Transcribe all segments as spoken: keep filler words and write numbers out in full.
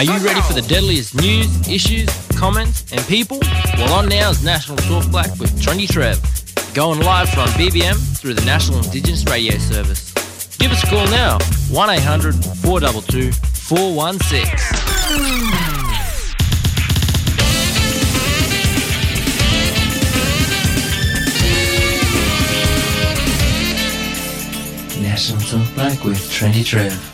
Are you ready for the deadliest news, issues, comments and people? Well, on now is National Talk Black with Trendy Trev, going live from B B M through the National Indigenous Radio Service. Give us a call now, one eight hundred four two two four one six. National Talk Black with Trendy Trev.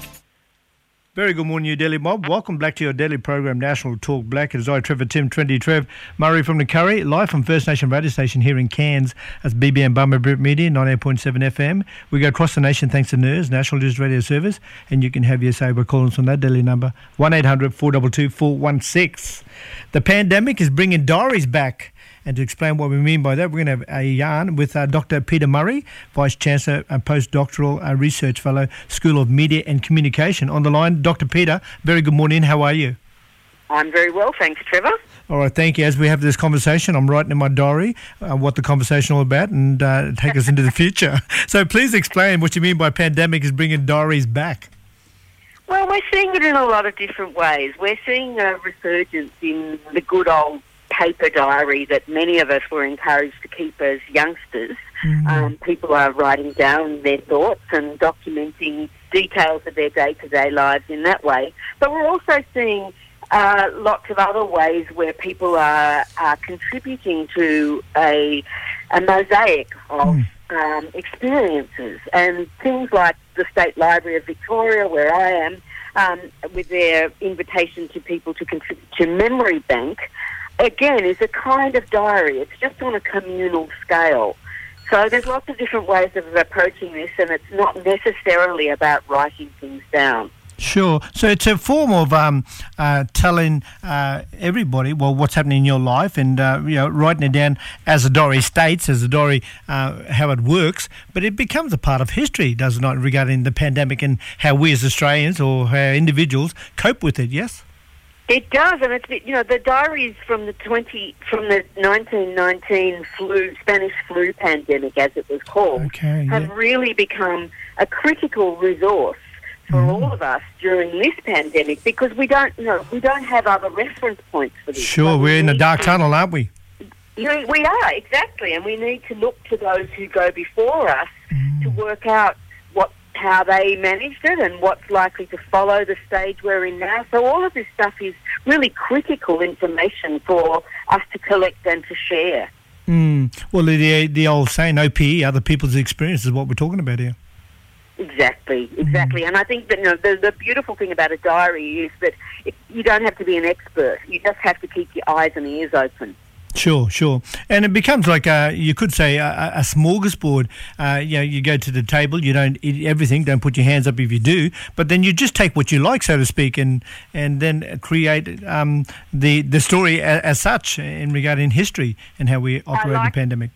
Very good morning, you Daily Mob. Welcome back to your daily program, National Talk Black. It is I, Trevor Tim, Trendy Trev, Murray from the Curry, live from First Nation Radio Station here in Cairns. That's B B M Bummer Brit Media, ninety-eight point seven F M. We go across the nation thanks to N I R S, National News Radio Service, and you can have your say by calling us on that daily number, one eight hundred four two two four one six. The pandemic is bringing diaries back. And to explain what we mean by that, we're going to have a yarn with uh, Doctor Peter Murray, Vice-Chancellor and Postdoctoral uh, Research Fellow, School of Media and Communication. On the line, Doctor Peter, very good morning. How are you? I'm very well, thanks, Trevor. All right, thank you. As we have this conversation, I'm writing in my diary uh, what the conversation is all about and uh, take us into the future. So please explain what you mean by pandemic is bringing diaries back. Well, we're seeing it in a lot of different ways. We're seeing a resurgence in the good old paper diary that many of us were encouraged to keep as youngsters. Mm-hmm. Um, people are writing down their thoughts and documenting details of their day-to-day lives in that way. But we're also seeing uh, lots of other ways where people are, are contributing to a, a mosaic of mm. um, experiences. And things like the State Library of Victoria, where I am, um, with their invitation to people to contribute to Memory Bank, again, is a kind of diary. It's just on a communal scale. So there's lots of different ways of approaching this, and it's not necessarily about writing things down. Sure. So it's a form of um, uh, telling uh, everybody, well, what's happening in your life and, uh, you know, writing it down as the diary states, as the diary, uh, how it works. But it becomes a part of history, does it not, regarding the pandemic and how we as Australians or how individuals cope with it, yes? It does, and it's, you know, the diaries from the twenty from the nineteen nineteen flu Spanish flu pandemic, as it was called, okay, yeah. have really become a critical resource for mm. all of us during this pandemic, because we don't, you know, we don't have other reference points for this. Sure, we're we in a dark to, tunnel, aren't we? You know, we are, exactly, and we need to look to those who go before us mm. to work out what. how they managed it and what's likely to follow the stage we're in now. So all of this stuff is really critical information for us to collect and to share. Mm. Well, the the old saying, O P E, other people's experience, is what we're talking about here. Exactly, exactly. Mm. And I think that, you know, the, the beautiful thing about a diary is that it, you don't have to be an expert. You just have to keep your eyes and ears open. Sure, sure. And it becomes like, a, you could say, a, a smorgasbord. Uh, you know, you go to the table, you don't eat everything, don't put your hands up if you do, but then you just take what you like, so to speak, and and then create um, the, the story as, as such in regarding history and how we operate like, in the pandemic.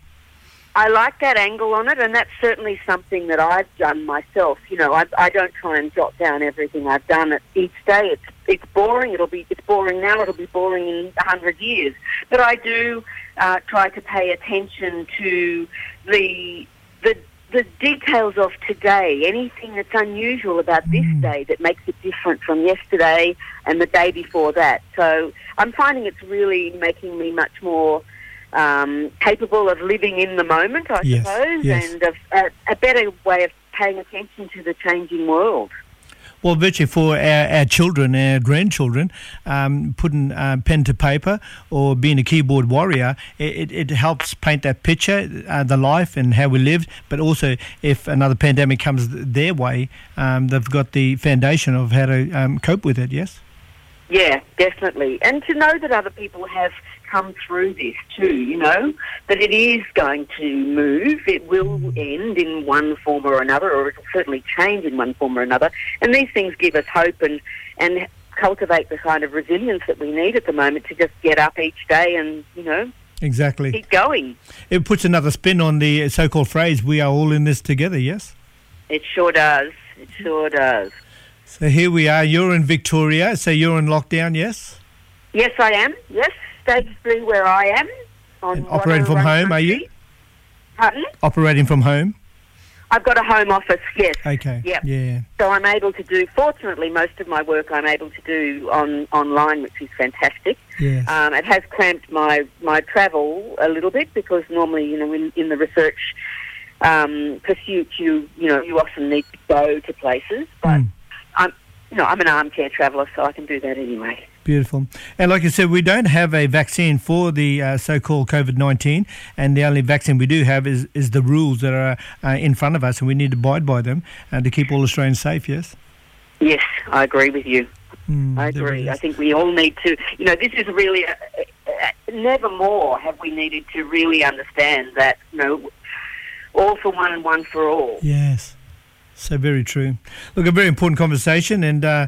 I like that angle on it, and that's certainly something that I've done myself. You know, I, I don't try and jot down everything I've done each day. It's it's boring. It'll be it's boring now. It'll be boring in a hundred years. But I do uh, try to pay attention to the the the details of today. Anything that's unusual about this mm. day that makes it different from yesterday and the day before that. So I'm finding it's really making me much more Um, capable of living in the moment, I yes, suppose, yes. and of, uh, a better way of paying attention to the changing world. Well, virtually for our, our children, our grandchildren, um, putting uh, pen to paper or being a keyboard warrior, it, it helps paint that picture, uh, the life and how we lived, but also if another pandemic comes their way, um, they've got the foundation of how to um, cope with it, yes? Yeah, definitely. And to know that other people have come through this too, you know, that it is going to move, it will end in one form or another, or it will certainly change in one form or another. And these things give us hope and, and cultivate the kind of resilience that we need at the moment to just get up each day and, you know, exactly keep going. It puts another spin on the so-called phrase, we are all in this together, yes? It sure does. It sure does. So here we are. You're in Victoria, so you're in lockdown, yes? Yes, I am. Yes, stage three where I am. On and operating from home, are you? Pardon? Operating from home? I've got a home office, yes. Okay. Yep. Yeah. So I'm able to do, fortunately, most of my work I'm able to do on online, which is fantastic. Yes. Um, it has cramped my, my travel a little bit because normally, you know, in, in the research um, pursuit, you you know, you often need to go to places. But Mm. I'm, you know, I'm an armchair traveller, so I can do that anyway. Beautiful. And like I said, we don't have a vaccine for the uh, so-called COVID nineteen, and the only vaccine we do have is, is the rules that are uh, in front of us, and we need to abide by them uh, to keep all Australians safe, yes? Yes, I agree with you. Mm, I there it agree. is. I think we all need to, you know, this is really, a, a, a, never more have we needed to really understand that, you know, all for one and one for all. Yes. So very true. Look, a very important conversation and uh,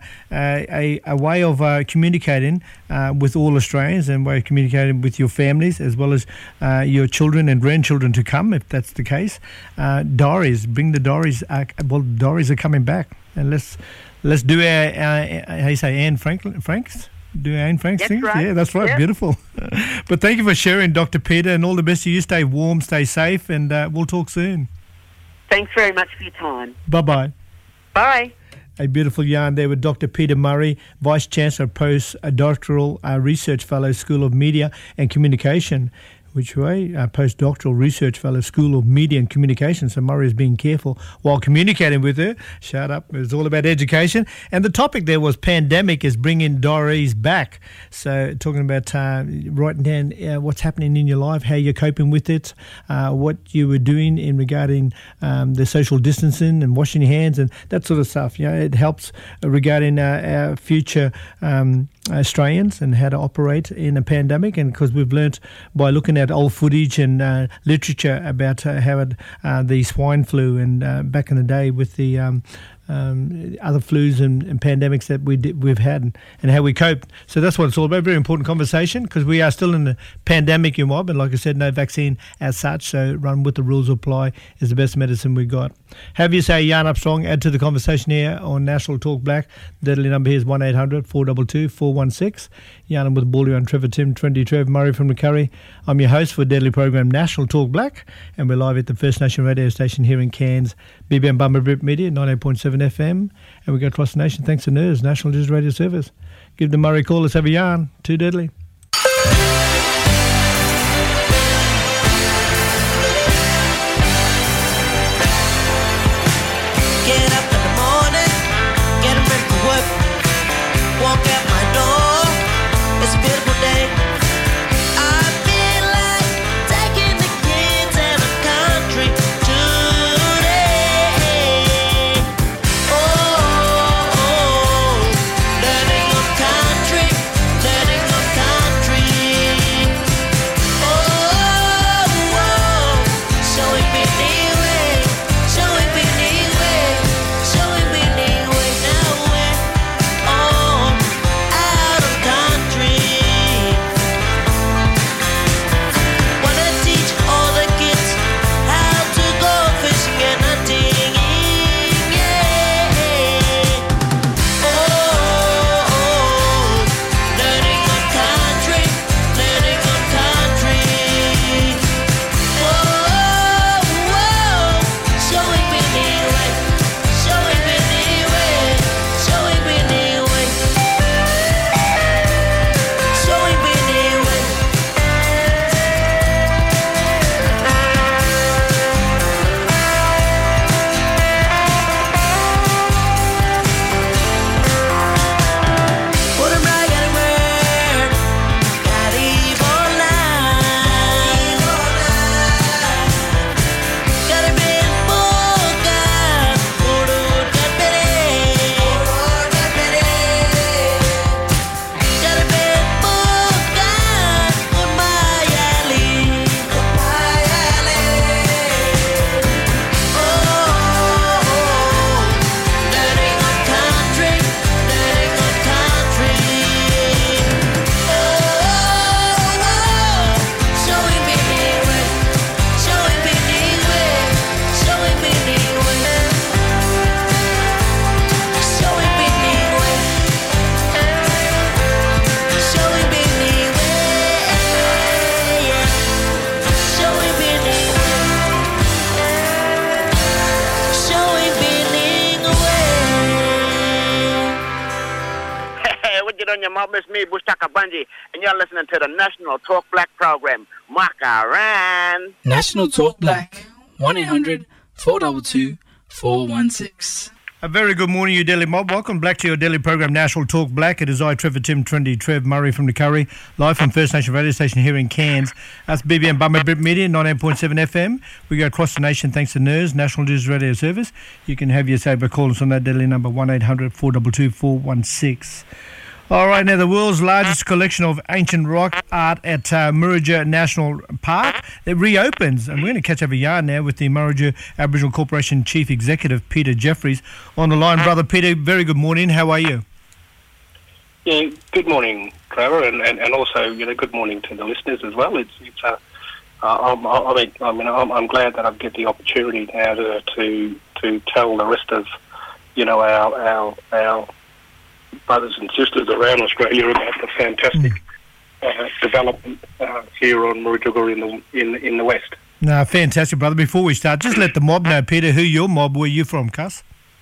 a, a way of uh, communicating uh, with all Australians and way of communicating with your families as well as uh, your children and grandchildren to come, if that's the case. Uh, diaries, bring the diaries. Uh, well, diaries are coming back, and let's let's do our, our how you say, Anne Frank Franks. Do Anne Frank's That's things? right. Yeah, that's right. Yep. Beautiful. But thank you for sharing, Doctor Peter, and all the best to you. Stay warm, stay safe, and uh, we'll talk soon. Thanks very much for your time. Bye-bye. Bye. A beautiful yarn there with Doctor Peter Murray, Vice Chancellor, Postdoctoral uh, Research Fellow, School of Media and Communication. Which way? Uh, Postdoctoral Research Fellow, School of Media and Communication. So Murray is being careful while communicating with her. Shut up. It was all about education. And the topic there was pandemic is bringing diaries back. So talking about uh, writing down uh, what's happening in your life, how you're coping with it, uh, what you were doing in regarding um, the social distancing and washing your hands and that sort of stuff. You know, it helps regarding uh, our future um, Australians and how to operate in a pandemic, and because we've learnt by looking at old footage and uh, literature about uh, how it, uh, the swine flu and uh, back in the day with the um, um, other flus and, and pandemics that we did, we've had and, and how we coped. So that's what it's all about. Very important conversation because we are still in the pandemic, you mob, and like I said, no vaccine as such. So run with the rules apply is the best medicine we got. Have you say yarn up strong? Add to the conversation here on National Talk Black. The deadly number here is one eight hundred four two two four one six. Yarn with Baldy on Trevor Tim twenty Trev Murray from the Curry. I'm your host for Deadly Program National Talk Black, and we're live at the First Nation radio station here in Cairns, B B M Bummer Brit Media, ninety-eight point seven F M, and we go across the nation thanks to N I R S, National Digital Radio Service. Give the Murray a call, let's have a yarn. Too deadly. Get up in the morning, get ready for work, walk out my door, it's a beautiful day. I feel like taking the kids in the country today. Oh, oh, oh, learning of country, learning of country. Oh, oh, showing me the way, showing me the way, showing me the way. Now we're all out of country. on your mob, it's me, Bushtaka Bunji, and you're listening to the National Talk Black program. Makaran. National Talk Black, one eight hundred four two two four one six. A very good morning, you Delhi mob. Welcome back to your daily program, National Talk Black. It is I, Trevor Tim, Trinity Trev, Murray from the Curry, live from First Nation radio station here in Cairns. That's B B M Bummer Brit Media, ninety-eight point seven F M. We go across the nation thanks to N E R S, National Digital Radio Service. You can have your say by calling us on that daily number, one eight hundred four two two four one six. All right, now the world's largest collection of ancient rock art at uh, Muruja National Park, it reopens, and we're going to catch up a yarn now with the Muruja Aboriginal Corporation Chief Executive, Peter Jeffries, on the line. Brother Peter, very good morning. How are you? Yeah, good morning, Trevor, and, and, and also, you know, good morning to the listeners as well. It's it's uh, uh, I'm, I mean, I mean, I'm, I'm glad that I get the opportunity now to to to tell the rest of, you know, our our our brothers and sisters around Australia about the fantastic uh, development uh, here on Murujuga in the in in the west. No, fantastic, brother. Before we start, just let the mob know, Peter, who your mob, where you from, cuss?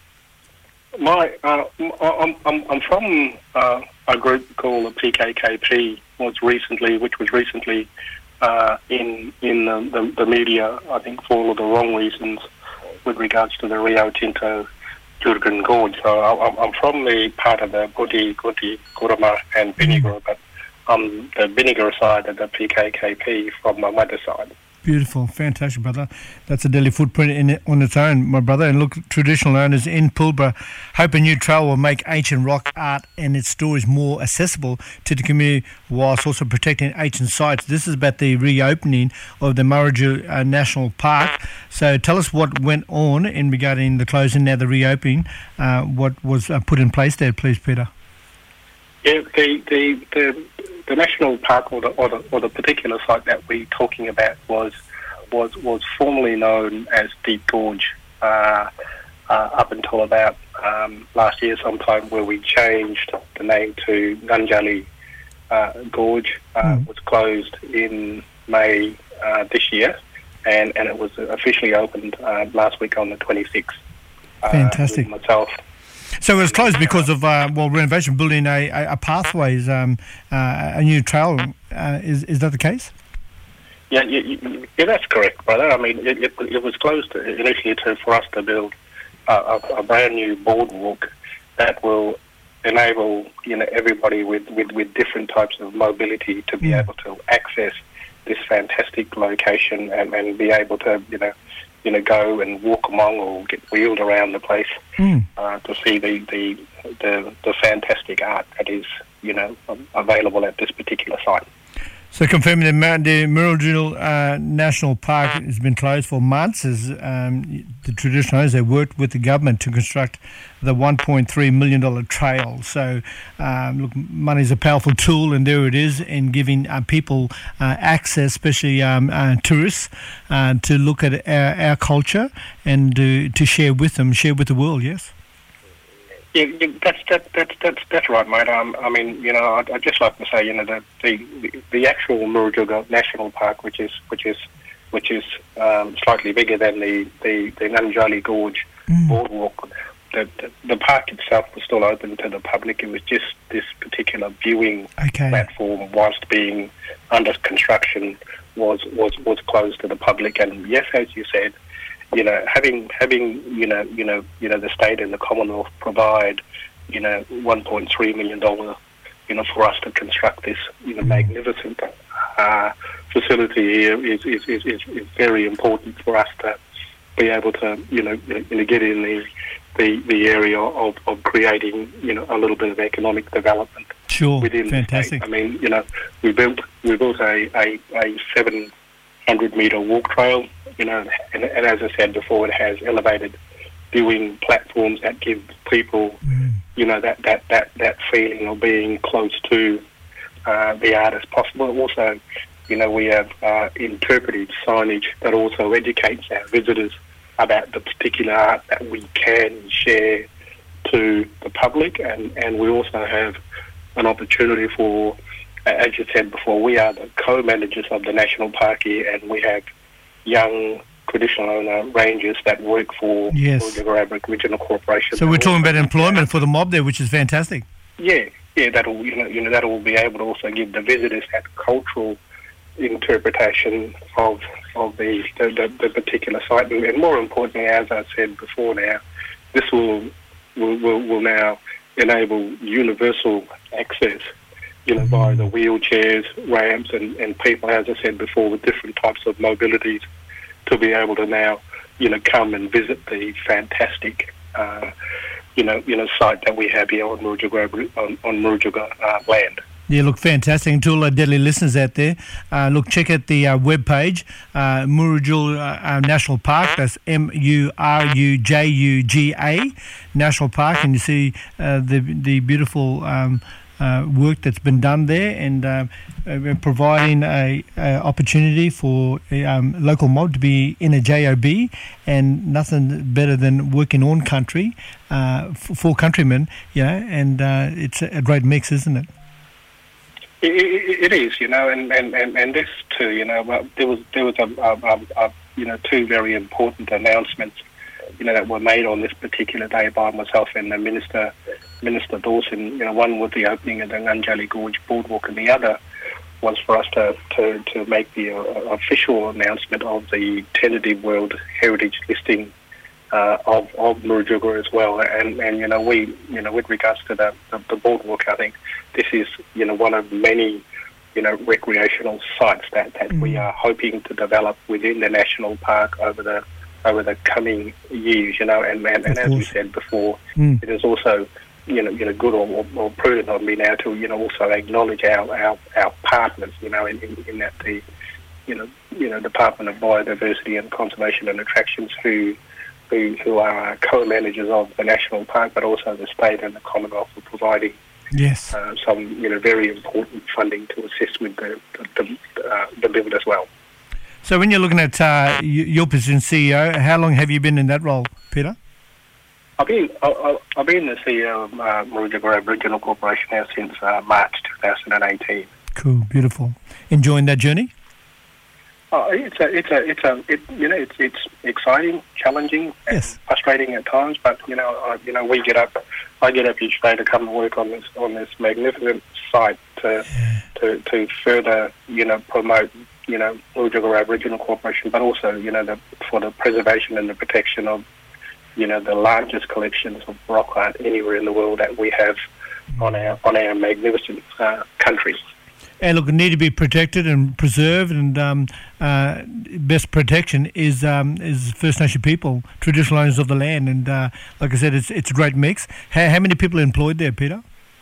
My, uh, I'm I'm I'm from uh, a group called the P K K P. Was recently, which was recently uh, in in the, the, the media, I think, for all of the wrong reasons with regards to the Rio Tinto Jurgen Gorge. So I, I'm from the part of the Gudi, Gudi, Gurama and Binigura, but I'm the Binigura side of the P K K P from my mother's side. Beautiful, fantastic, brother. That's a Delhi footprint in it, on its own, my brother. And look, traditional owners in Pilbara hope a new trail will make ancient rock art and its stories more accessible to the community, whilst also protecting ancient sites. This is about the reopening of the Muruju uh, National Park. So tell us what went on in regarding the closing, now the reopening. Uh, what was uh, put in place there, please, Peter? Yeah, the the the, the national park, or the, or the or the particular site that we're talking about, was was was formerly known as Deep Gorge uh, uh, up until about um, last year sometime, where we changed the name to Nunjalli uh, Gorge. Uh, mm. Was closed in May uh, this year, and, and it was officially opened uh, last week on the twenty-sixth. Uh, Fantastic. With myself. So it was closed because of, uh, well, renovation, building a, a, a pathways, um, uh, a new trail. Uh, is is that the case? Yeah, yeah, yeah, that's correct, brother. I mean, it, it, it was closed initially to, for us to build a, a, a brand new boardwalk that will enable, you know, everybody with, with, with different types of mobility to be yeah. able to access this fantastic location and, and be able to, you know, you know, go and walk among or get wheeled around the place mm. uh, to see the, the the the fantastic art that is, you know, available at this particular site. So confirming that the Muruju uh, National Park has been closed for months, as um, the traditional owners, they worked with the government to construct the one point three million dollars trail. So um, look, money is a powerful tool, and there it is, in giving uh, people uh, access, especially um, uh, tourists, uh, to look at our, our culture and uh, to share with them, share with the world, yes? Yeah, yeah, that's that, that's that's that's right, mate. Um, I mean, you know, I'd, I'd just like to say, you know, the the, the actual Murujuga National Park, which is which is which is um, slightly bigger than the the, the Nunjalli Gorge mm. boardwalk. The, the the park itself was still open to the public. It was just this particular viewing okay. platform, whilst being under construction, was was was closed to the public. And yes, as you said, you know, having having you know you know you know the state and the Commonwealth provide, you know, one point three million dollar, you know, for us to construct this, you know, magnificent uh, facility here is is, is is is very important for us to be able to, you know, you know get in the the, the area of, of creating, you know, a little bit of economic development. Sure, within fantastic. the state. I mean, you know, we built we built a a, a seven hundred metre walk trail. You know, and, and as I said before, it has elevated viewing platforms that give people, mm. you know, that, that, that, that feeling of being close to uh, the art as possible. Also, you know, we have uh, interpretive signage that also educates our visitors about the particular art that we can share to the public, and, and we also have an opportunity for, as you said before, we are the co-managers of the National Park here, and we have young traditional owner rangers that work for yes. the Aboriginal Corporation. So we're talking about employment for the mob there, which is fantastic. Yeah, yeah, that'll you know you know that'll be able to also give the visitors that cultural interpretation of of the the, the, the particular site, and, and more importantly, as I said before, now this will will will, will now enable universal access, you know, via the wheelchairs, ramps, and, and people, as I said before, with different types of mobilities, to be able to now, you know, come and visit the fantastic, uh, you know, you know, site that we have here on Murujuga on, on Murujuga uh, land. Yeah, look, fantastic. And to all our deadly listeners out there, uh, look, check out the uh, webpage, uh, Murujuga uh, National Park. That's M U R U J U G A National Park, and you see uh, the the beautiful um, uh, work that's been done there, and uh, uh, providing a, a opportunity for a um, local mob to be in a J O B, and nothing better than working on country uh, for, for countrymen, you know, and uh, it's a great mix, isn't it? It, it, it is, you know, and, and, and, and this too, you know, uh, there was there was a, a, a, a you know two very important announcements, you know, that were made on this particular day by myself and the Minister Minister Dawson. You know, one was the opening of the Nganjali Gorge Boardwalk, and the other was for us to to, to make the uh, official announcement of the tentative World Heritage listing Uh, of of Murujuga as well, and and you know we you know with regards to the, the the boardwalk, I think this is you know one of many you know recreational sites that, that mm. we are hoping to develop within the national park over the over the coming years. You know, and and, and as we said before, mm. it is also you know you know good or, or, or prudent on me now to you know also acknowledge our our, our partners. You know, in, in, in that the you know you know Department of Biodiversity and Conservation and Attractions who Who, who are co-managers of the national park, but also the state and the Commonwealth for providing yes uh, some you know very important funding to assist with the the, uh, the build as well. So when you're looking at uh, your position, C E O, how long have you been in that role, Peter? I've been I, I've been the C E O of uh, Murujuga Aboriginal Corporation now since uh, March twenty eighteen. Cool, beautiful. Enjoying that journey? Oh, it's a, it's a, it's a, it, you know, it's it's exciting, challenging, and yes. frustrating at times. But you know, I, you know, we get up, I get up each day to come and work on this on this magnificent site to yeah. to, to further, you know, promote, you know, Murujuga Aboriginal Corporation, but also, you know, the, for the preservation and the protection of, you know, the largest collections of rock art anywhere in the world that we have on our on our magnificent uh, country. And look, need to be protected and preserved, and um, uh, best protection is um, is First Nation people, traditional owners of the land. And uh, like I said, it's it's a great mix. How, how many people are employed there, Peter?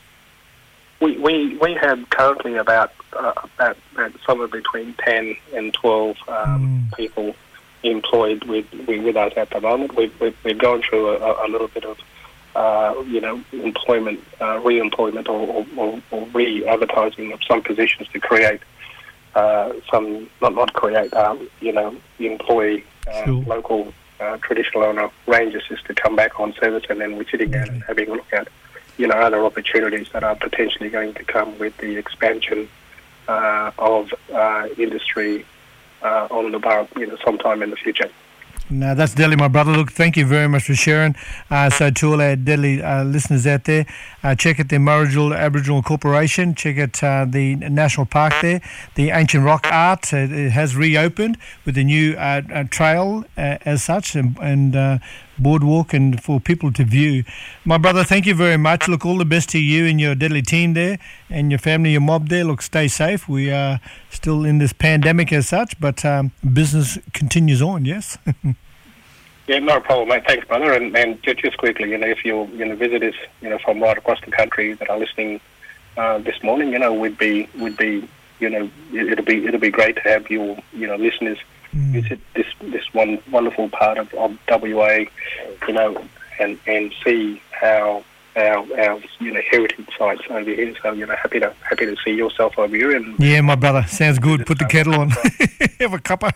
We we, we have currently about uh, about, about somewhere between ten and twelve um, mm. people employed with, with with us at the moment. We've we've, we've gone through a, a little bit of. Uh, you know, employment, uh, re-employment or, or, or re-advertising of some positions to create uh, some, not not create, um, you know, employ uh, sure. local uh, traditional owner rangers just to come back on service, and then we're sitting down and having a look at, you know, other opportunities that are potentially going to come with the expansion uh, of uh, industry uh, on the bar, you know, sometime in the future. No, that's deadly, my brother. Look, thank you very much for sharing. Uh, so to all our deadly uh, listeners out there, uh, check out the Murujuga Aboriginal Corporation. Check out uh, the National Park there. The ancient rock art, uh, it has reopened with a new uh, uh, trail uh, as such, and, and uh, boardwalk, and for people to view. My brother, thank you very much. Look, all the best to you and your deadly team there, and your family, your mob there. Look, stay safe. We are still in this pandemic as such, but um, business continues on, yes? Yeah, not a problem, mate. Thanks, brother. And, and just quickly, you know, if you you know visitors, you know, from right across the country that are listening uh, this morning, you know, would be would be you know, it'll be it'll be great to have your you know listeners mm. visit this this one wonderful part of, of W A, you know, and and see how our our you know heritage sites over here. So you know, happy to happy to see yourself over here. And yeah, my brother, sounds good. Put the kettle on. Have a cuppa.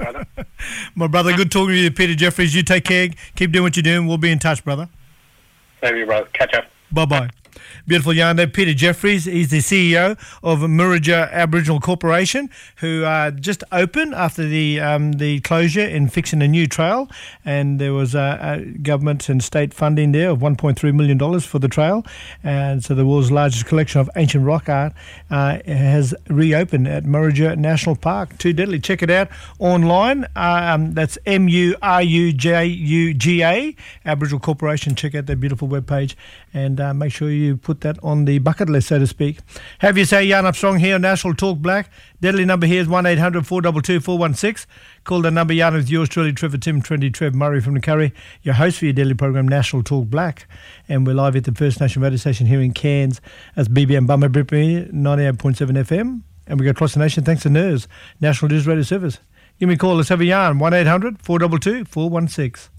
My brother, good talking to you, Peter Jeffries. You take care. Keep doing what you're doing. We'll be in touch, brother. Maybe, brother. Catch up. Bye bye. Beautiful yarn there. Peter Jeffries, he's the C E O of Murruja Aboriginal Corporation, who uh, just opened after the um, the closure in fixing a new trail, and there was uh, uh, government and state funding there of one point three million dollars for the trail, and so the world's largest collection of ancient rock art uh, has reopened at Murruja National Park. Too deadly. Check it out online. Um, that's M U R U J U G A, Aboriginal Corporation. Check out their beautiful webpage and uh, make sure you put that on the bucket list, so to speak. Have you say Yarn Up Strong here on National Talk Black. Deadly number here is one eight hundred four two two four one six. Call the number. Yarn with yours truly, Trevor Tim, twenty Trev Murray from the Curry, your host for your daily program, National Talk Black. And we're live at the First Nation radio station here in Cairns as B B M Bummer Brittany, ninety-eight point seven F M. And we go across the nation thanks to N E R S, National News Radio Service. Give me a call. Let's have a yarn. one eight hundred four two two four one six.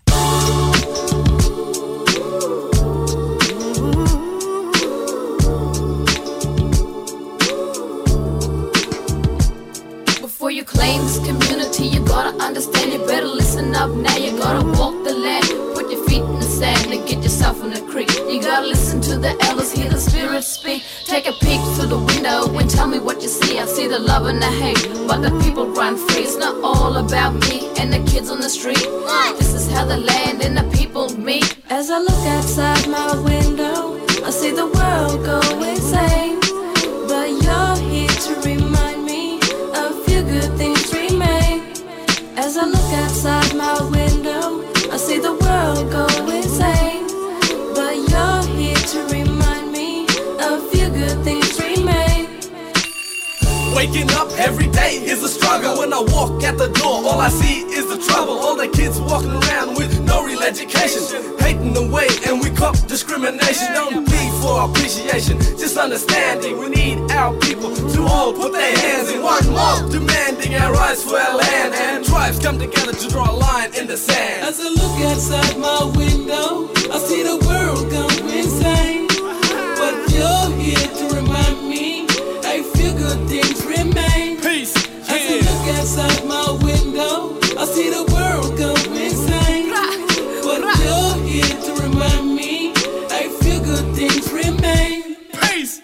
Before you claim this community, you gotta understand, you better listen up now. You gotta walk the land, put your feet in the sand and get yourself in the creek. You gotta listen to the elders, hear the spirits speak. Take a peek through the window and tell me what you see. I see the love and the hate, but the people run free. It's not all about me and the kids on the street. This is how the land and the people meet. As I look outside my window, I see the world go insane. But you're here to remind me a few good things remain. As I look outside my window, I see the world go insane. But you're here to remind me a few good things remain. Waking up every day is a struggle. When I walk at the door, all I see is the trouble. All the kids walking around with no real education, hating the way and we cop discrimination. Don't plead for appreciation, just understanding. We need our people to all put their hands in one mob, demanding our rights for our land. And tribes come together to draw a line in the sand. As I look outside my window, I see the world go insane. But you're here to remind me a few good things remain. Peace. As I look outside my window, I see the world go insane. But you're here to remind me a few good things remain. Peace.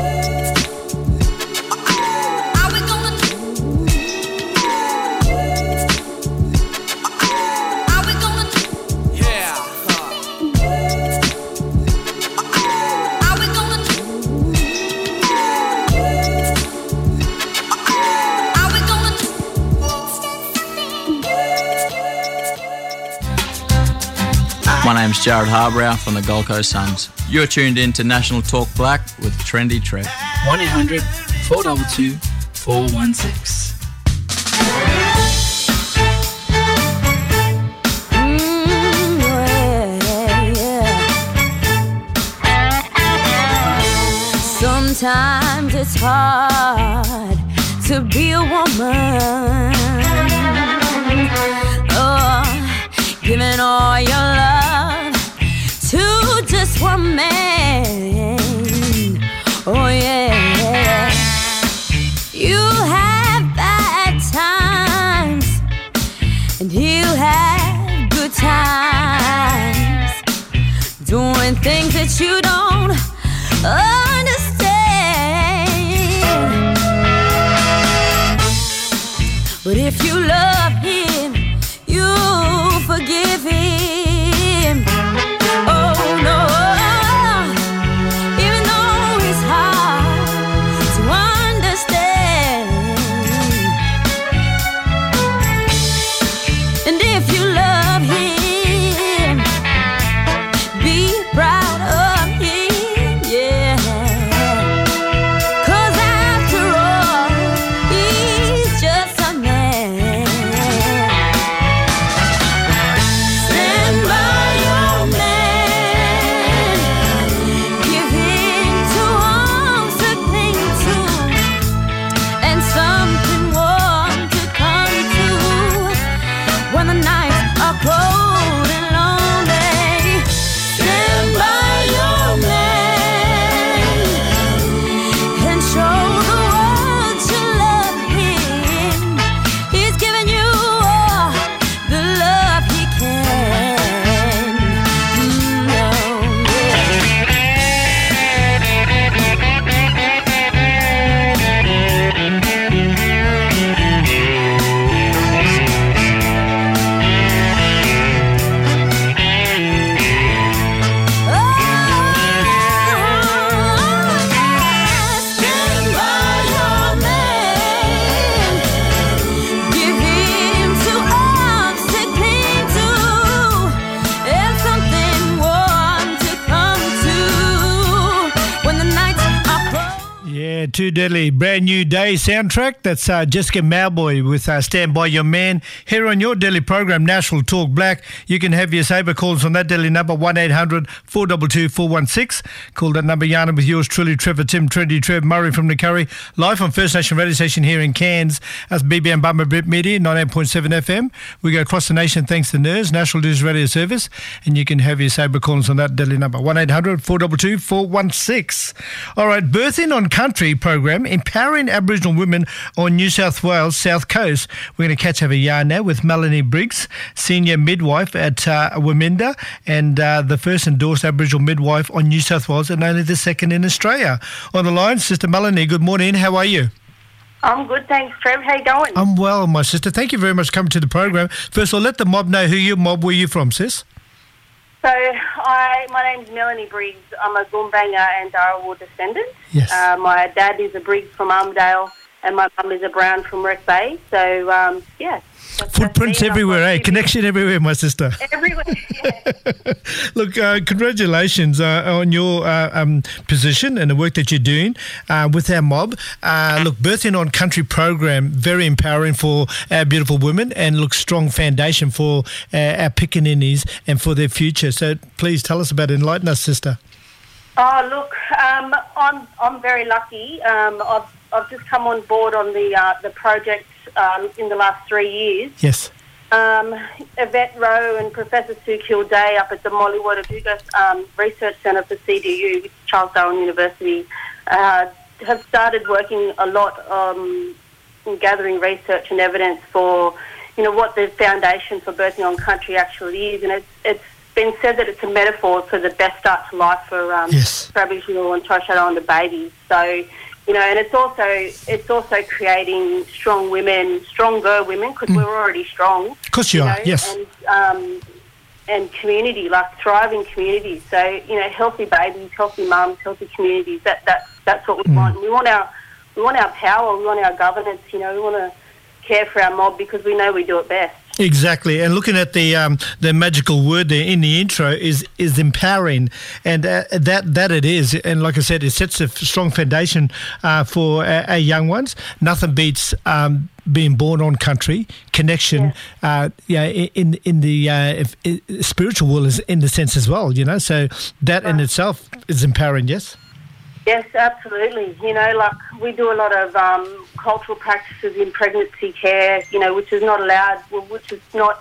My name's Jared Harbrow from the Gold Coast Suns. You're tuned in to National Talk Black with Trendy Trev. one eight hundred four two two four one six. Mm, yeah, yeah. Sometimes it's hard to be a woman. Oh, giving all your love to just one man. Oh yeah, you have bad times and you have good times, doing things that you don't understand. But if you love him, you forgive him. Oh no, even though it's hard to understand. And if you love him, be proud of him, yeah. 'Cause after all, he's just a man. Stand to Delhi. Brand new day soundtrack. That's uh, Jessica Mauboy with uh, Stand By Your Man. Here on your Delhi program, National Talk Black. You can have your saber calls on that Delhi number, one eight hundred four two two four one six. Call that number, Yana, with yours truly, Trevor Tim, Trendy Trev, Murray from the Curry. Live on First Nation radio station here in Cairns. That's B B M Bummer Brit Media, ninety-eight point seven F M. We go across the nation thanks to N E R S, National News Radio Service. And you can have your saber calls on that Delhi number, one eight hundred four two two four one six. All right, Birthing on Country program, empowering Aboriginal women on New South Wales South Coast. We're going to catch up a yarn now with Melanie Briggs, senior midwife at uh, Waminda, and uh, the first endorsed Aboriginal midwife on New South Wales and only the second in Australia. On the line, Sister Melanie, good morning. How are you? I'm good, thanks, Trev. How you going? I'm well, my sister. Thank you very much for coming to the program. First of all, let the mob know who you mob, where you from, sis. So, I, my name's Melanie Briggs. I'm a Goombanga and Darawal descendant. Yes. Uh, my dad is a Briggs from Armdale, and my mum is a Brown from Wreck Bay. So, um, yeah. That's, Footprints that's everywhere, eh? Connection everywhere, my sister. Everywhere, yeah. Look, uh, congratulations uh, on your uh, um, position and the work that you're doing uh, with our mob. Uh, look, Birthing on Country program, very empowering for our beautiful women, and look, strong foundation for uh, our pickaninnies and for their future. So please tell us about it. Enlighten us, sister. Oh, look, um, I'm I'm very lucky. Um, I've I've just come on board on the uh, the project um, in the last three years. Yes. Um, Yvette Rowe and Professor Sue Kilday up at the Molly Wadaduga um, Research Centre for C D U, which is Charles Darwin University, uh, have started working a lot um, in gathering research and evidence for, you know, what the foundation for Birthing on Country actually is, and it's it's been said that it's a metaphor for the best start to life for um, yes. for Aboriginal and Torres Strait Islander babies. So, you know, and it's also it's also creating strong women, stronger women, because mm. we're already strong. Of course you, you are, know, yes. And, um, and community, like thriving communities. So, you know, healthy babies, healthy mums, healthy communities. That that's that's what we mm. want. We want our we want our power. We want our governance. You know, we want to care for our mob because we know we do it best. Exactly, and looking at the um, the magical word there in the intro is is empowering, and uh, that that it is, and like I said, it sets a strong foundation uh, for our, our young ones. Nothing beats um, being born on country, connection, yeah, uh, yeah in in the uh, if, if, spiritual world is in the sense as well, you know. So that in itself is empowering. Yes. Yes, absolutely. You know, like we do a lot of um, cultural practices in pregnancy care, you know, which is not allowed, which is not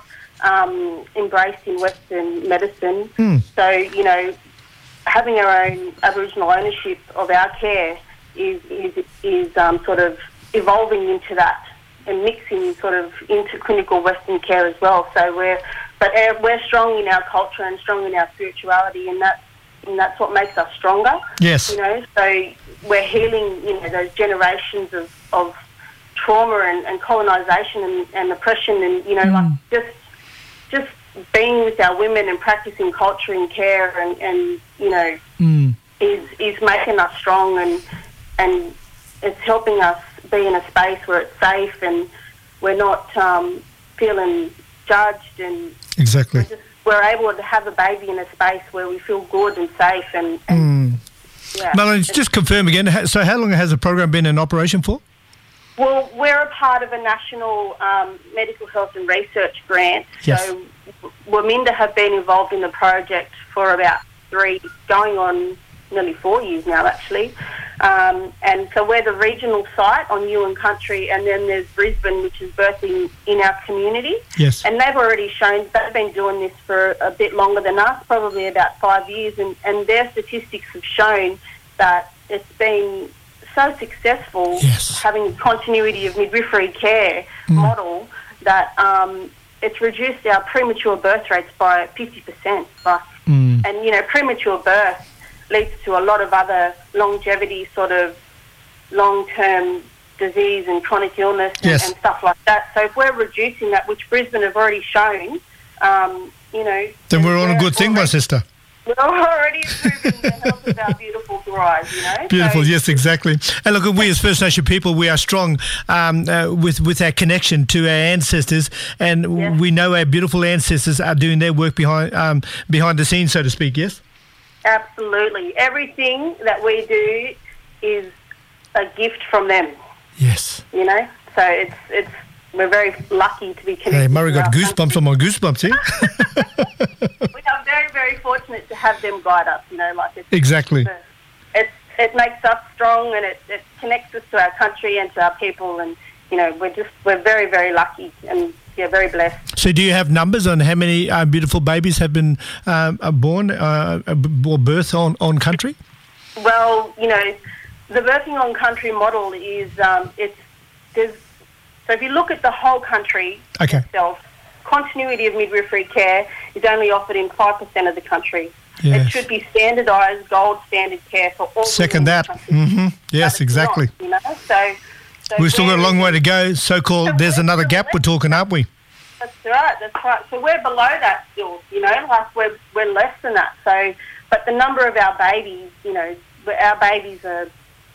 um, embraced in Western medicine. Mm. So, you know, having our own Aboriginal ownership of our care is is, is um, sort of evolving into that and mixing sort of into clinical Western care as well. So we're, but uh, we're strong in our culture and strong in our spirituality, and that's and that's what makes us stronger. Yes. You know, so we're healing, you know, those generations of, of trauma and, and colonisation and, and oppression, and, you know, mm. like just just being with our women and practicing culture and care and, and you know, mm. is is making us strong, and and it's helping us be in a space where it's safe and we're not um, feeling judged, and exactly. We're, just, we're able to have a baby in a space where we feel good and safe. And, and mm. yeah. Melanie, just confirm again. So, how long has the program been in operation for? Well, we're a part of a national um, medical health and research grant. Yes. So, Waminda have been involved in the project for about three, going on nearly four years now, actually. Um, and so we're the regional site on Yuin Country, and then there's Brisbane, which is birthing in our community. Yes. And they've already shown, they've been doing this for a bit longer than us, probably about five years, and, and their statistics have shown that it's been so successful, yes, having continuity of midwifery care mm. model, that um, it's reduced our premature birth rates by fifty percent. Like, mm. And, you know, premature birth leads to a lot of other longevity, sort of long-term disease and chronic illness and, yes. and stuff like that. So if we're reducing that, which Brisbane have already shown, um, you know... Then we're on a good thing, my sister. We're already improving the health of our beautiful thrive, you know. Beautiful, so, yes, exactly. And look, we as First Nation people, we are strong um, uh, with with our connection to our ancestors, and yes. we know our beautiful ancestors are doing their work behind um, behind the scenes, so to speak. Yes. Absolutely, everything that we do is a gift from them. Yes. You know, so it's it's we're very lucky to be connected. Hey, Murray to got our goosebumps on my goosebumps here. We are very, very fortunate to have them guide us, you know, like it's... Exactly. It's, it makes us strong and it, it connects us to our country and to our people and, you know, we're just, we're very, very lucky and, yeah, very blessed. So do you have numbers on how many uh, beautiful babies have been um, born uh, or birth on, on country? Well, you know, the birthing on country model is, um, it's, there's, so if you look at the whole country okay. itself, continuity of midwifery care is only offered in five percent of the country. Yes. It should be standardised, gold standard care for all. Second that. Mm-hmm. Yes, exactly. Not, you know, so, so we've still got a long way to go. So-called, so there's another gap we're talking, aren't we? That's right. That's right. So we're below that still. You know, like we're we're less than that. So, but the number of our babies, you know, our babies are,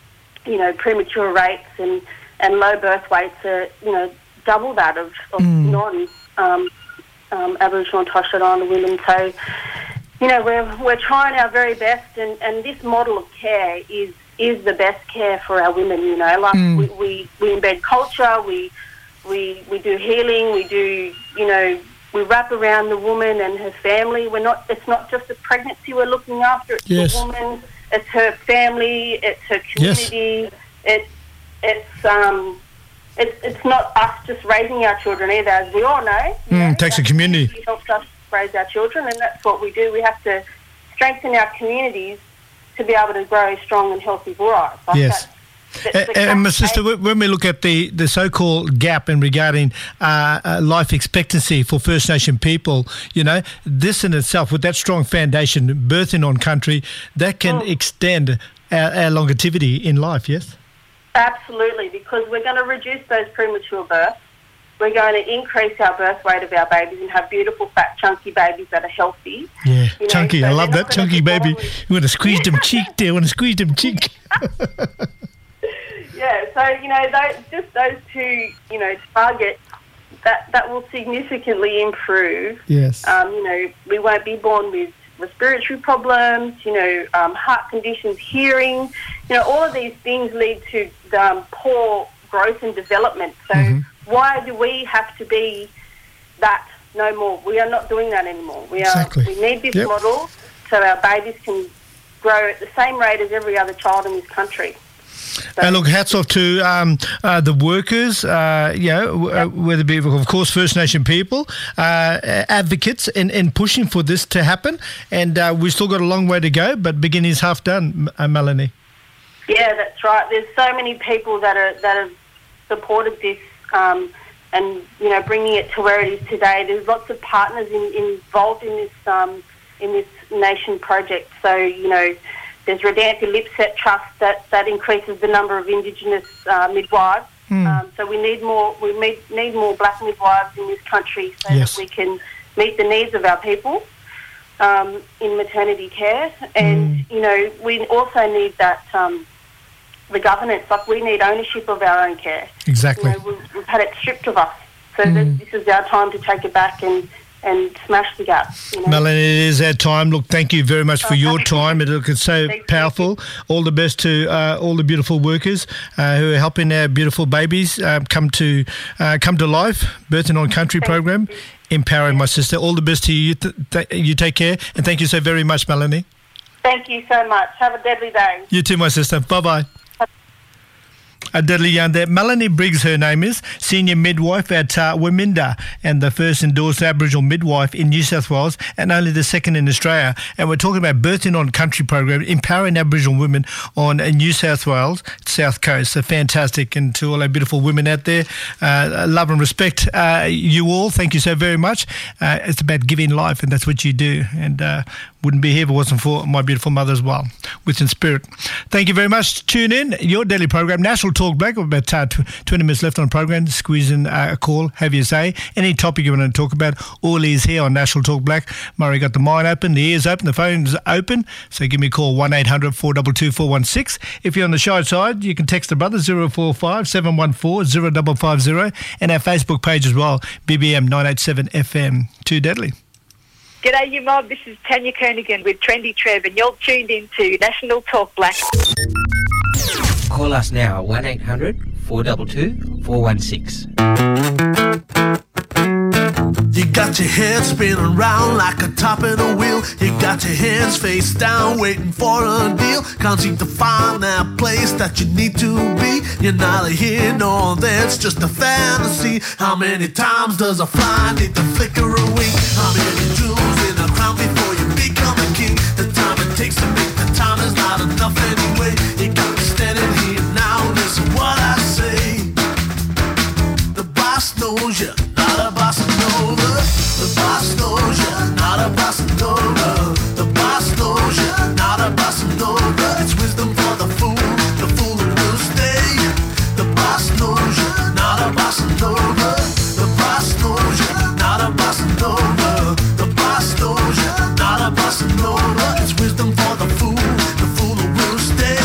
you know, premature rates and. and low birth weights are, you know, double that of, of mm. non um, um, Aboriginal and Torres Strait Islander women. So, you know, we're we're trying our very best, and, and this model of care is is the best care for our women. You know, like mm. we, we, we embed culture, we we we do healing, we do, you know, we wrap around the woman and her family. We're not. It's not just a pregnancy we're looking after. It's yes. the woman. It's her family. It's her community. Yes. It's It's um, it's it's not us just raising our children either, as we all know. Mm, it takes a community. It helps us raise our children, and that's what we do. We have to strengthen our communities to be able to grow strong and healthy varieties. Like yes. That, that's and, and my sister, when we look at the, the so-called gap in regarding uh, uh, life expectancy for First Nation people, you know, this in itself, with that strong foundation, birthing on country, that can mm. extend our, our longevity in life, yes? Absolutely, because we're going to reduce those premature births. We're going to increase our birth weight of our babies and have beautiful, fat, chunky babies that are healthy. Yeah, you know, chunky. so I love that chunky baby. You want to squeeze them cheek there. want to squeeze them cheek. Yeah, so, you know, those, just those two, you know, targets, that, that will significantly improve. Yes. Um, you know, we won't be born with respiratory problems, you know, um, heart conditions, hearing. You know, all of these things lead to um, poor growth and development. So mm-hmm. why do we have to be that no more? We are not doing that anymore. We are. Exactly. We need this yep. model so our babies can grow at the same rate as every other child in this country. So, and look, hats off to um, uh, the workers, uh, you know, yep. uh, whether it be, of course, First Nation people, uh, advocates in, in pushing for this to happen. And uh, we've still got a long way to go, but beginning is half done, uh, Melanie. Yeah, that's right. There's so many people that are that have supported this um, and, you know, bringing it to where it is today. There's lots of partners in, involved in this um, in this nation project. So, you know, there's Redanthi Lipset Trust that, that increases the number of Indigenous uh, midwives. Mm. Um, so we need more. We need, need more black midwives in this country so yes. that we can meet the needs of our people um, in maternity care. And mm. you know, we also need that um, the governance. Like we need ownership of our own care. Exactly. You know, we've, we've had it stripped of us. So mm. this, this is our time to take it back and. and smash the gap. You know? Melanie, it is our time. Look, thank you very much for oh, your time. It, look, it's so Thanks, powerful. All the best to uh, all the beautiful workers uh, who are helping our beautiful babies uh, come to uh, come to life. Birthing on Country Thank program, you. empowering my sister. All the best to you. Th- th- you take care, and thank you so very much, Melanie. Thank you so much. Have a deadly day. You too, my sister. Bye-bye. A deadly young there. Melanie Briggs, her name is, senior midwife at uh, Waminda, and the first endorsed Aboriginal midwife in New South Wales, and only the second in Australia. And we're talking about Birthing on Country program, empowering Aboriginal women on uh, New South Wales South Coast. So fantastic, and to all our beautiful women out there, uh, love and respect uh, you all. Thank you so very much. Uh, it's about giving life, and that's what you do. And uh, wouldn't be here if it wasn't for my beautiful mother as well, within spirit. Thank you very much. Tune in, your daily program, National Talk Black. We've about uh, twenty minutes left on the program. Squeeze in uh, a call, have your say. Any topic you want to talk about, all is here on National Talk Black. Murray got the mind open, the ears open, the phone's open. So give me a call, one eight hundred four two two four one six. If you're on the shy side, you can text the brother, zero four five seven one four zero five five zero. And our Facebook page as well, B B M nine eight seven F M. Too deadly. G'day, you mob. This is Tanya Kernigan with Trendy Trev, and you're tuned in to National Talk Black. Call us now, one eight hundred four two two four one six. You got your head spinning round like a top in a wheel. You got your hands face down waiting for a deal. Can't seem to find that place that you need to be. You're neither here nor there, it's just a fantasy. How many times does a fly need to flicker a wing? How many jewels in a crown before you become a king? The time it takes to make the time is not enough anyway. You got me standing here now, listen what I say. The boss knows you, not a bossa nova. The boss knows you, not a bossa nova. The boss knows you, not a bossa nova. It's wisdom for the fool, the fool who will stay. The boss knows you, not a bossa nova. The boss knows you, not a bossa nova. The boss knows you, not a bossa nova. It's wisdom for the fool, the fool who will stay.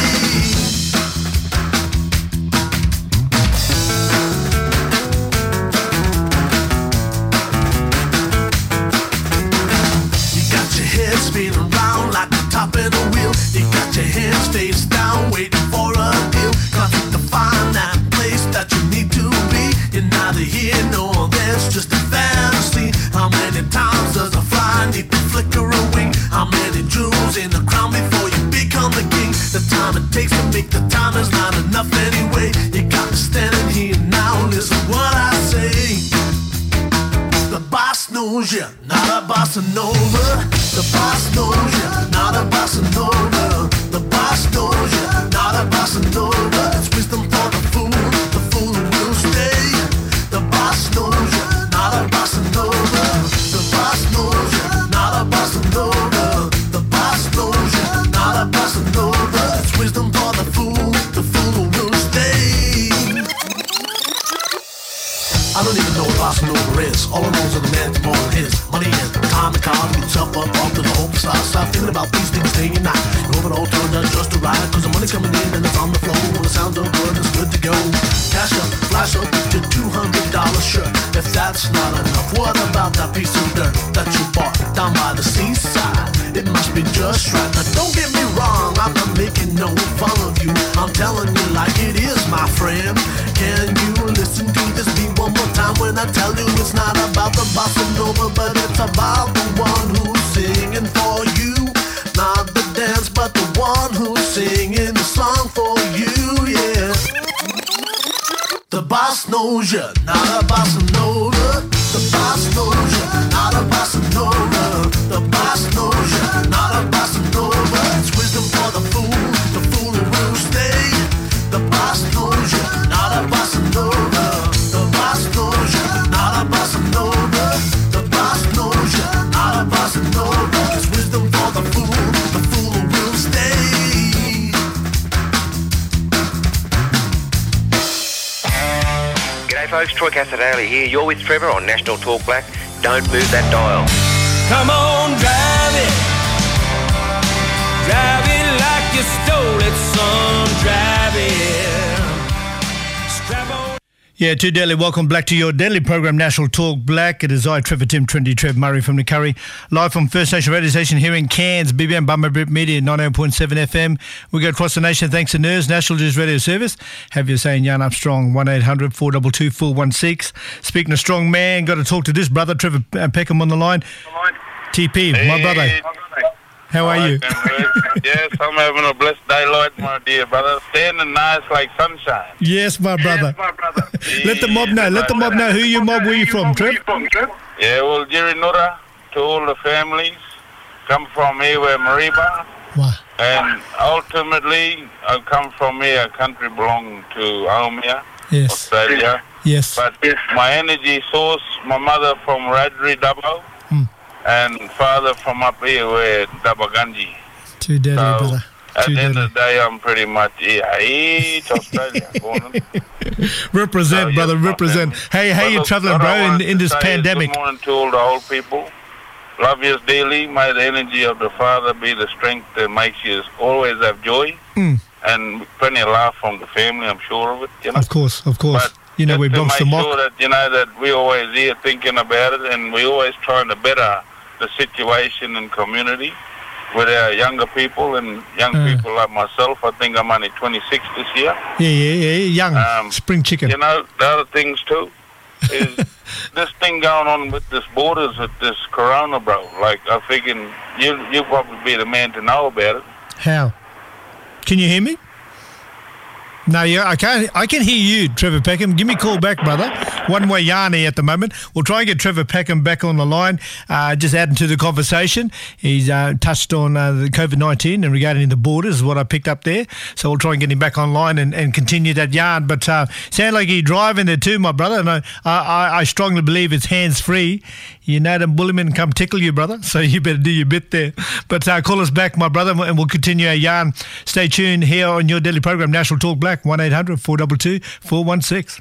Spin around like a top in a wheel. You got your hands face down waiting for a deal. Can't seem to find that place that you need to be. You're neither here nor there, it's just a fantasy. How many times does a fly need to flicker a wing? How many jewels in the crown before you become the king? The time it takes to make the time is not enough anyway. You got me standing here now, listen what I say. The boss knows you, not a bossa nova. The boss knows you, not a bossa nova. The boss knows you, not a bossa nova. It's wisdom for the fool, the fool who will stay. The boss knows you, not a bossa nova. The boss knows you, not a bossa nova. The boss knows you, not a bossa nova. It's wisdom for the fool, the fool who will stay. I don't even know what bossa nova is. All I know is that the man's more than his. Money in, time, the car, beat yourself up, off to the hope, start, start thinking about these things day and night. You hope it all turned out just right, cause the money's coming in and it's on the floor. When it sounds so good, it's good to go. Cash up, flash up, your two hundred dollar shirt. If that's not enough, what about that piece of dirt that you bought down by the seaside? It must be just right. Now don't get me wrong, I'm not making no fun of you. I'm telling you like it is, my friend. Can you listen to this beat one more time when I tell you it's not about the bossa nova, but it's about the one who's singing for you. Not the dance, but the one who's singing the song for you, yeah. The boss knows you, not a bossa nova. The boss knows you, not a bossa nova. The boss knows you, not a bossa nova. It's wisdom for the fool, the fool who will stay. The boss knows you, not a bossa nova. The boss knows you, not a bossa nova. The boss knows you, not a bossa nova. It's wisdom for the fool, the fool who will stay. G'day folks, Troy Casadale here. You're with Trevor on National Talk Black. Don't move that dial. Come on, drive it. Drive it like you stole it, son. Drive it. Strap on. Yeah, to Delhi, welcome back to your Delhi program, National Talk Black. It is I, Trevor Tim, twenty Trev Murray from the Curry, live from First Nation radio station here in Cairns, B B M Bummer Brit Media, ninety-nine point seven F M. We go across the nation thanks to N E R S, National News Radio Service. Have you saying Yarn Up Strong, one eight hundred four two two four one six. Speaking of strong man, got to talk to this brother, Trevor Peckham on the line. T P, hey, my brother. How are you? Yes, I'm having a blessed day, Lord, my dear brother. Standing nice like sunshine. Yes, my brother. Yes, my brother. Let the mob know. Let the mob know who you mob, where you from, Trev. Yeah, well, Jerry Nura, to all the families, come from here, where Mariba. Wow. And ultimately, I come from here, a country belonging to Aomea, yes. Australia. Yes. But my energy source, my mother from Radri, Dubbo. And father from up here, where Dabaganji. Too deadly, so, brother. At Too the end deadly. of the day, I'm pretty much here. It's Australia. Born Represent, so, brother, yes, represent. Hey, how well, you look, travelling, what bro, I in, wanted in to this say is pandemic? Good morning to all the whole people. Love you daily. May the energy of the Father be the strength that makes you always have joy. Mm. And plenty of laugh from the family, I'm sure of it. You know? Of course, of course. But you know, we to belongs make to mock. sure that, you know, that we always here thinking about it, and we always trying to better the situation and community. with our younger people and young Uh. people like myself. I think I'm only twenty-six this year. Yeah, yeah, yeah, young Um, spring chicken. You know, the other things too is this thing going on with this borders, with this corona, bro. Like, I figuring you you probably be the man to know about it. How? Can you hear me? No, yeah, I can't. I can hear you, Trevor Peckham. Give me a call back, brother. One way yarny at the moment. We'll try and get Trevor Peckham back on the line. Uh, just adding to the conversation. He's uh, touched on uh, the COVID nineteen and regarding the borders, is what I picked up there. So we'll try and get him back online and, and continue that yarn. But uh, sound like you're driving there too, my brother. And I, I, I strongly believe it's hands free. You know them bullymen come tickle you, brother. So you better do your bit there. But uh, call us back, my brother, and we'll continue our yarn. Stay tuned here on your daily program, National Talk Black. one eight hundred four two two four one six.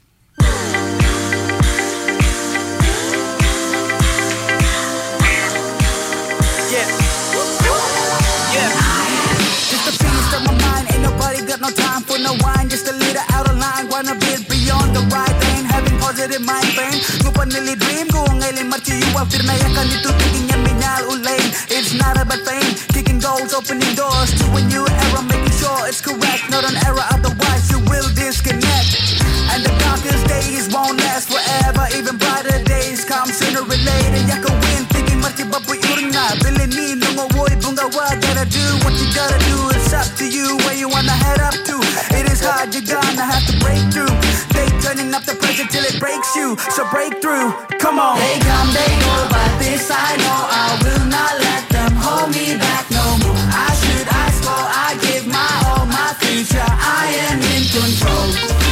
No time for no wine, just a little out of line. Wanna build beyond the right lane, having positive mind frame. Go pa nili dream, go ang ailing marchi you after na yakan ito thinking yan minal ulain. It's not about fame, kicking goals, opening doors to a new era, making sure it's correct, not an error, otherwise you will disconnect. And the darkest days won't last forever, even brighter days come sooner or later. Yaka win, thinking marchi babu urna, bilin ni nungo woy bunga wa. Gotta do what you gotta do, it's up to you where you wanna head up to. It is hard, you're gonna have to break through. They turning up the pressure till it breaks you, so break through, come on. They come, they go, but this I know, I will not let them hold me back no more. I should, I score, I give my all, my future, I am in control.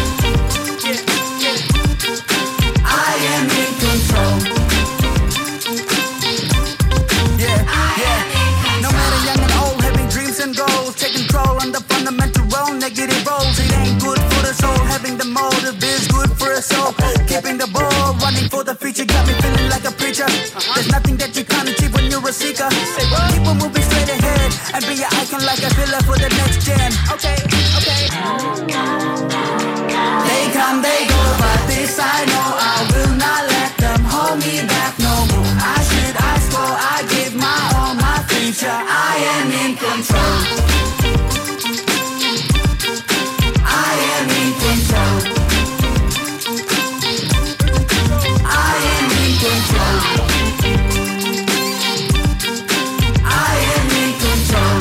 I am in control. Yeah, yeah. No matter young and old, having dreams and goals, take control on the fundamental role, negative roles. It ain't good for the soul, having the motive is good for a soul. Keeping the ball running for the future, got me feeling like a preacher. There's nothing that you can't achieve when you're a seeker. Keep on moving straight ahead and be an icon like a pillar for the next gen. Okay, okay. They come, they go, but this I know, I will not let them hold me back no more. I should, I score, I give my all, my future, I am in control. I am in control. I am in control. I am in control.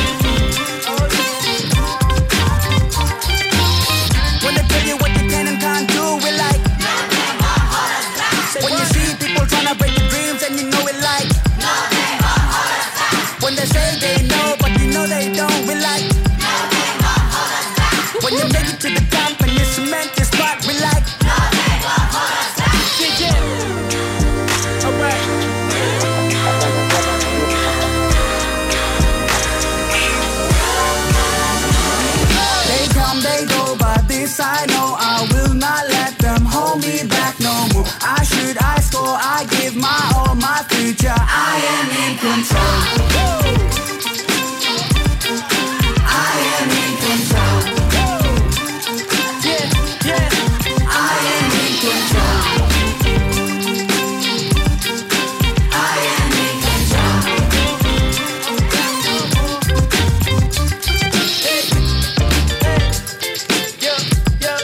When they tell you what you can and can't do, we're like. When you see people trying to break your dreams and you know it like. When they say they know but you know they don't, we're like. When you make it to the top and you cement your spot, we like. Yeah, yeah. Alright. They come, they go, but this I know, I will not let them hold me back no more. I should, I score, I give my all, my future, I am in control. I am in control. Yeah, yeah. I am in control. I am in control. Yeah, yeah,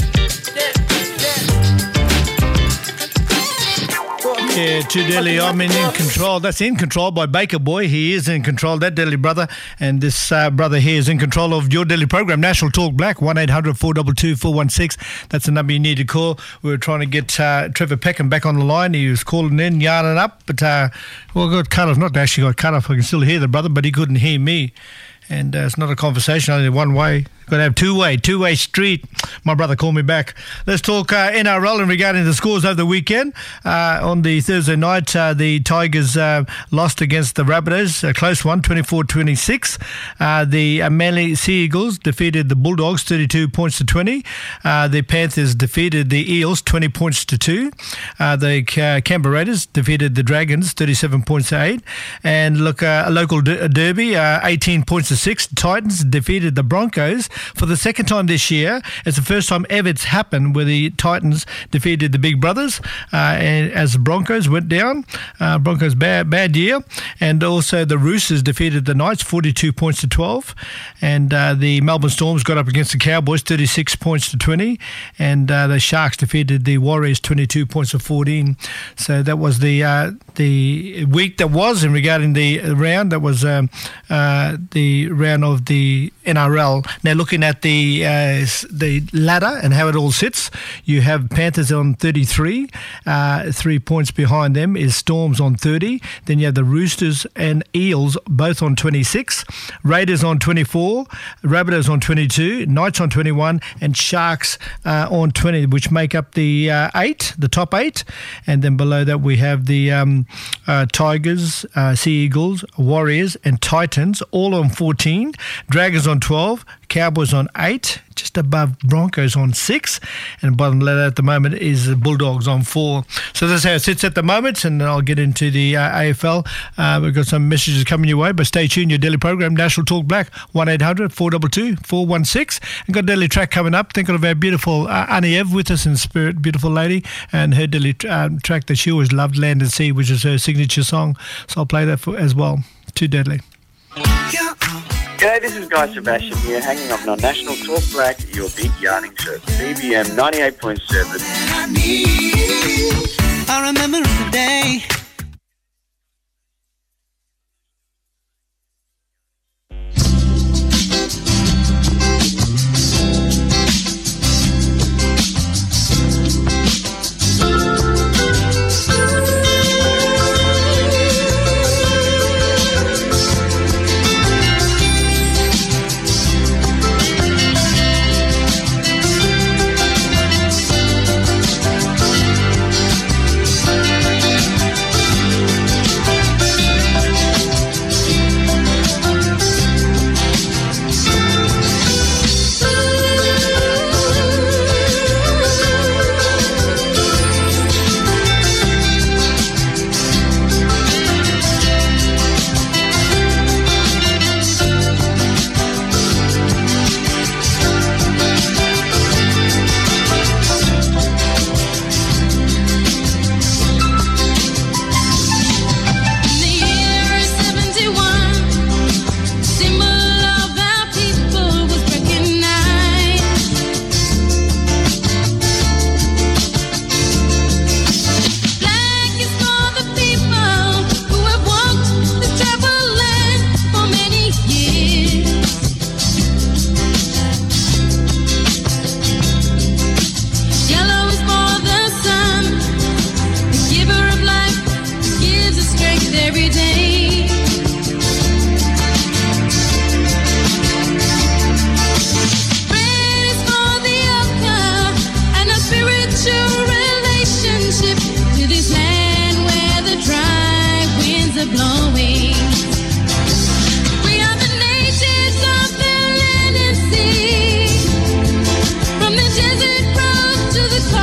yeah, Yeah, to Delhi, I'm in, in control. That's In Control by Baker Boy. He is in control, that Delhi brother. And this uh, brother here is in control of your daily program, National Talk Black, one eight hundred four two two four one six. That's the number you need to call. We were trying to get uh, Trevor Peckham back on the line. He was calling in, yarning up, but, uh, well, got cut off. Not actually got cut off. I can still hear the brother, but he couldn't hear me. And uh, it's not a conversation, only one way. Got to have two-way, two-way street. My brother called me back. Let's talk uh, N R L and regarding the scores over the weekend. Uh, on the Thursday night, uh, the Tigers uh, lost against the Rabbitohs, a close one, twenty-four twenty-six. Uh, the uh, Manly Sea Eagles defeated the Bulldogs, thirty-two points to twenty. Uh, the Panthers defeated the Eels, twenty points to two. Uh, the uh, Canberra Raiders defeated the Dragons, thirty-seven points to eight. And look, uh, a local d- derby, uh, eighteen points to six. Titans defeated the Broncos, for the second time this year. It's the first time ever it's happened where the Titans defeated the Big Brothers uh, and as the Broncos went down. Uh, Broncos bad bad year, and also the Roosters defeated the Knights forty-two points to twelve, and uh, the Melbourne Storms got up against the Cowboys thirty-six points to twenty, and uh, the Sharks defeated the Warriors twenty-two points to fourteen. So that was the uh, the week that was in regarding the round. That was um, uh, the round of the N R L. Now looking at the uh, the ladder and how it all sits, you have Panthers on thirty-three, uh, three points behind them is Storms on thirty. Then you have the Roosters and Eels both on twenty-six, Raiders on twenty-four, Rabbitohs on twenty-two, Knights on twenty-one, and Sharks uh, on twenty, which make up the uh, eight, the top eight. And then below that we have the um, uh, Tigers, uh, Sea Eagles, Warriors, and Titans all on fourteen, Dragons on twelve, Cowboys on eight, just above Broncos on six, and bottom ladder at the moment is the Bulldogs on four. So that's how it sits at the moment, and I'll get into the uh, A F L. Uh, we've got some messages coming your way, but stay tuned. Your daily program, National Talk Black, one eight hundred four two two four one six. And got a daily track coming up. Think of our beautiful uh, Annie Ev with us in spirit, beautiful lady, and her daily uh, track that she always loved, Land and Sea, which is her signature song. So I'll play that for, as well. Too deadly. G'day, this is Guy Sebastian here, hanging up on National Talk Black, your big yarning show, B B M ninety-eight point seven. I remember the day.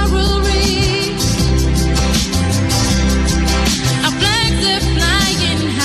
Our flags are flying high.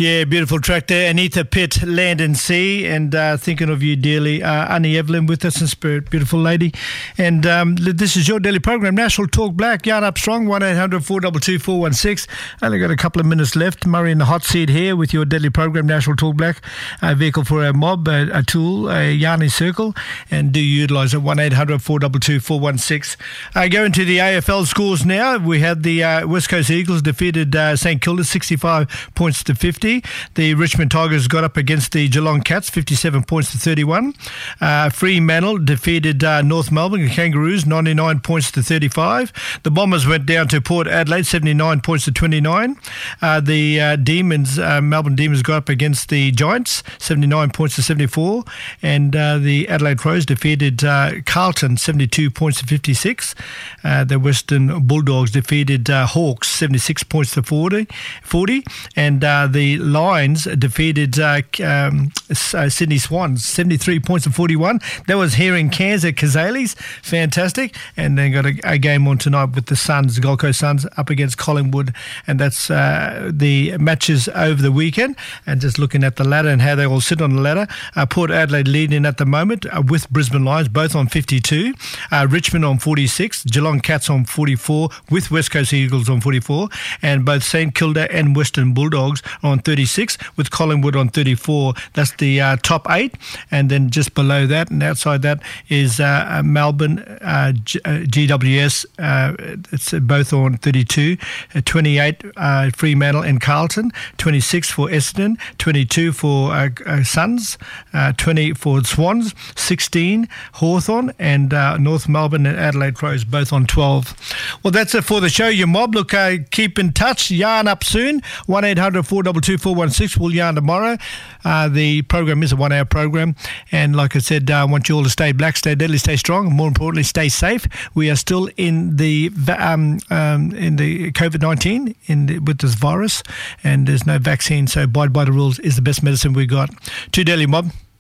Yeah, beautiful track there. Anita Pitt, Land and Sea, and uh, thinking of you dearly. Uh, Annie Evelyn with us in spirit, beautiful lady. And um, this is your daily program, National Talk Black. Yarn up strong, one eight hundred four two two four one six. Only got a couple of minutes left. Murray in the hot seat here with your daily program, National Talk Black. A vehicle for our mob, a, a tool, a yarny circle, and do utilise it, one eight hundred four two two four one six. Uh, going to the A F L scores now. We had the uh, West Coast Eagles defeated uh, St Kilda sixty-five points to fifty. The Richmond Tigers got up against the Geelong Cats fifty-seven points to thirty-one. Uh, Fremantle defeated uh, North Melbourne Kangaroos ninety-nine points to thirty-five. The Bombers went down to Port Adelaide seventy-nine points to twenty-nine. Uh, the uh, Demons, uh, Melbourne Demons got up against the Giants seventy-nine points to seventy-four. And uh, the Adelaide Crows defeated uh, Carlton seventy-two points to fifty-six. Uh, the Western Bulldogs defeated uh, Hawks seventy-six points to forty. forty. And uh, the Lions defeated uh, um, uh, Sydney Swans seventy-three points to forty-one. That was here in Cairns at Kazali's. Fantastic. And then got a, a game on tonight with the Suns, Gold Coast Suns, up against Collingwood. And that's uh, the matches over the weekend. And just looking at the ladder and how they all sit on the ladder. Uh, Port Adelaide leading at the moment uh, with Brisbane Lions, both on fifty-two. Uh, Richmond on forty-six. Geelong Cats on forty-four, with West Coast Eagles on forty-four. And both St Kilda and Western Bulldogs on thirty-six, with Collingwood on thirty-four. That's the uh, top eight. And then just below that and outside that is uh, Melbourne, uh, G- uh, G W S. Uh, it's both on thirty-two. Uh, twenty-eight, uh, Fremantle and Carlton. twenty-six for Essendon. twenty-two for uh, uh, Suns. Uh, twenty for Swans. sixteen, Hawthorn. And uh, North Melbourne and Adelaide Crows, both on twelve. Well, that's it for the show, your mob. Look, uh, keep in touch. Yarn up soon. one eight hundred four two two four one six. We'll yarn tomorrow. Uh, the program is a one-hour program. And like I said, uh, I want you all to stay black, stay deadly, stay strong, and more importantly, stay safe. We are still in the um, um, in the COVID nineteen in the, with this virus, and there's no vaccine. So abide by the rules is the best medicine we got. To Daily Mob.